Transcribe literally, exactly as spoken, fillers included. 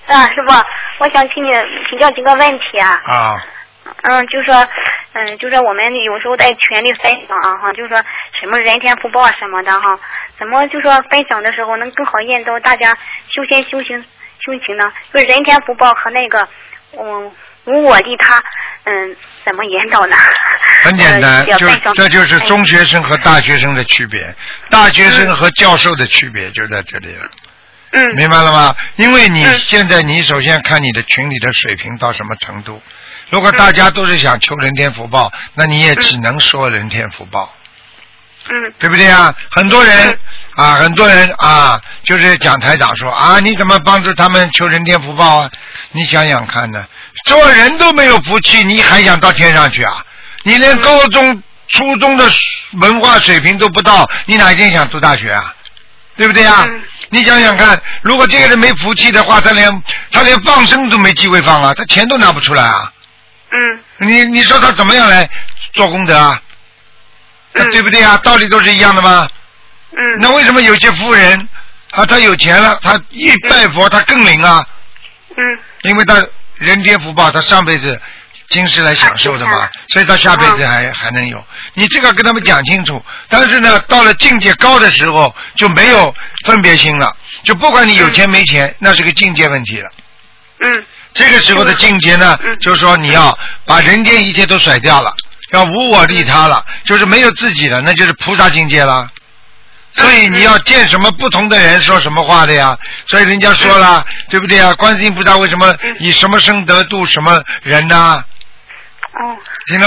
啊，师傅，我想请你请教几个问题啊。 啊。 嗯，就说，嗯，就说我们有时候在群里分享啊，哈，就说什么人天福报什么的哈，怎么就说分享的时候能更好引导大家修仙修行修行呢？就是人天福报和那个，嗯，无我利他，嗯，怎么引导呢？ 很简单， 呃、 就这就是中学生和大学生的区别，大学生和教授的区别就在这里了。 嗯， 明白了吗？因为你现在你首先看你的群里的水平到什么程度。如果大家都是想求人天福报，那你也只能说人天福报。 嗯， 对不对啊？很多人啊，很多人啊，就是讲台长说啊，你怎么帮助他们求人天福报啊？你想想看呢，做人都没有福气，你还想到天上去啊？你连高中、初中的文化水平都不到，你哪一天想读大学啊？对不对啊？你想想看，如果这个人没福气的话，他连他连放生都没机会放啊，他钱都拿不出来啊。 嗯。 你你说他怎么样来做功德啊？嗯、对不对啊？道理都是一样的吗？ 嗯。 那为什么有些富人啊，他有钱了，他一拜佛他更灵啊？ 嗯。 因为他人天福报，他上辈子今世来享受的嘛，所以他下辈子还、嗯、还能有。你这个跟他们讲清楚，但是呢，到了境界高的时候就没有分别心了，就不管你有钱没钱，嗯、那是个境界问题了。 嗯。 这个时候的境界呢，嗯、就是说你要把人间一切都甩掉了，要无我利他了，就是没有自己了，那就是菩萨境界了。所以你要见什么不同的人说什么话的呀？所以人家说了，嗯、对不对啊？观世音菩萨为什么以什么身得度什么人呢？ 哦。 听到